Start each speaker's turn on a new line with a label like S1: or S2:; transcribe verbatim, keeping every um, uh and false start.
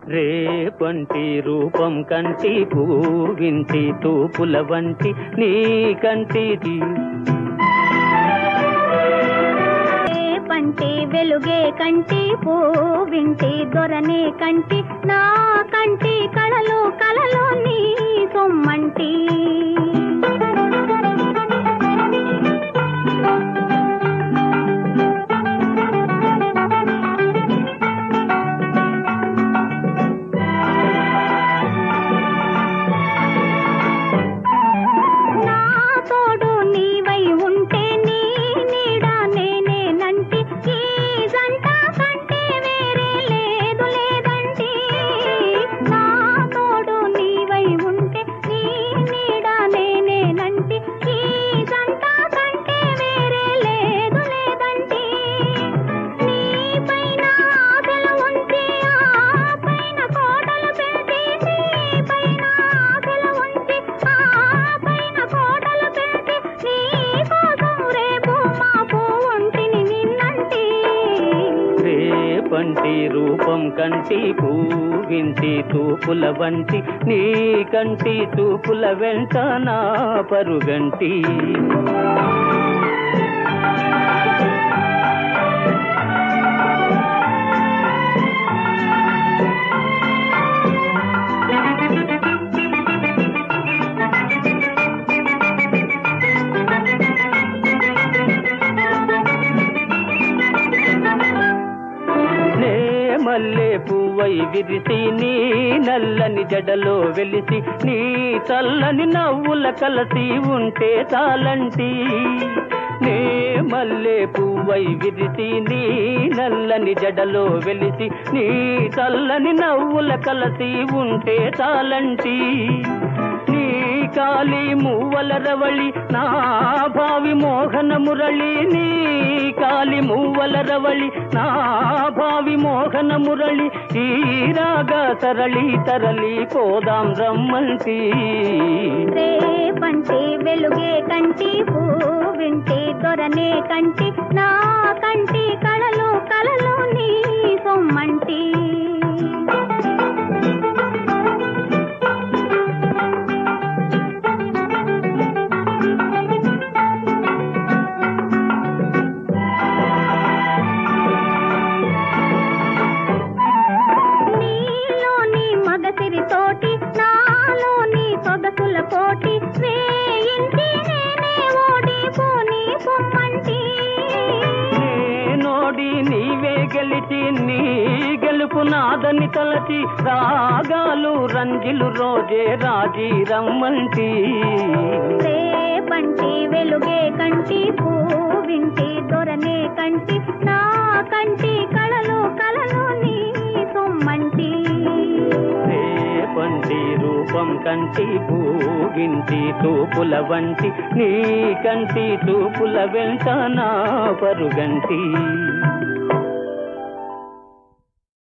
S1: రేపంటి రూపం కంటి పూవింటి తూపుల వంటి నీ కంటిది
S2: రేపంటి వెలుగే కంటి పూవింటి దొరనే కంటి నా కంటి కళలు కళలు నీ సొమ్మంటి
S1: పంటి రూపం కంటి పూవింటి తూపుల వంటి నీ కంటి తూపుల వెంట నా పరుగంటి మల్లె పువ్వై విరిసి నీ నల్లని జడలో వెలిసి నీ చల్లని నవ్వుల కలసి ఉంటే చాలంటి నే మల్లె పువ్వై విరిసి నీ నల్లని జడలో వెలిసి నీ చల్లని నవ్వుల కలసి ఉంటే చాలంటి నీ కాలి మువ్వల రవళి నా భావి మోహన మురళి నీ కాలి మువ్వల రవళి నా భావి మోహన మురళి ఈ రాగా తరళి తరలి పోదాం రమ్మంటి
S2: రేపంటి వెలుగే కంటి పూవింటి దొరనే కంటి నా కంటి కళలు కళలు నీ సొమ్మంటి తోటి నాలోని సొగసుల కోటి వేయించి నేనే ఓడిపోని పొమ్మంటి
S1: నేనోడి నీవే గెలిచి నీ గెలుపు నాదని తలచి రాగాలు రంజిలు రోజే రాజీ రమ్మంటి
S2: రేపంటి వెలుగే కంటి పూవింటి దొరనే కంటి నా కంటి కళలు కళలు నీ సొమ్మంటి
S1: పంటి రూపం కంటి పూవింటి తూపుల వంటి నీ కంటి తూపుల వెంట నా పరుగంటి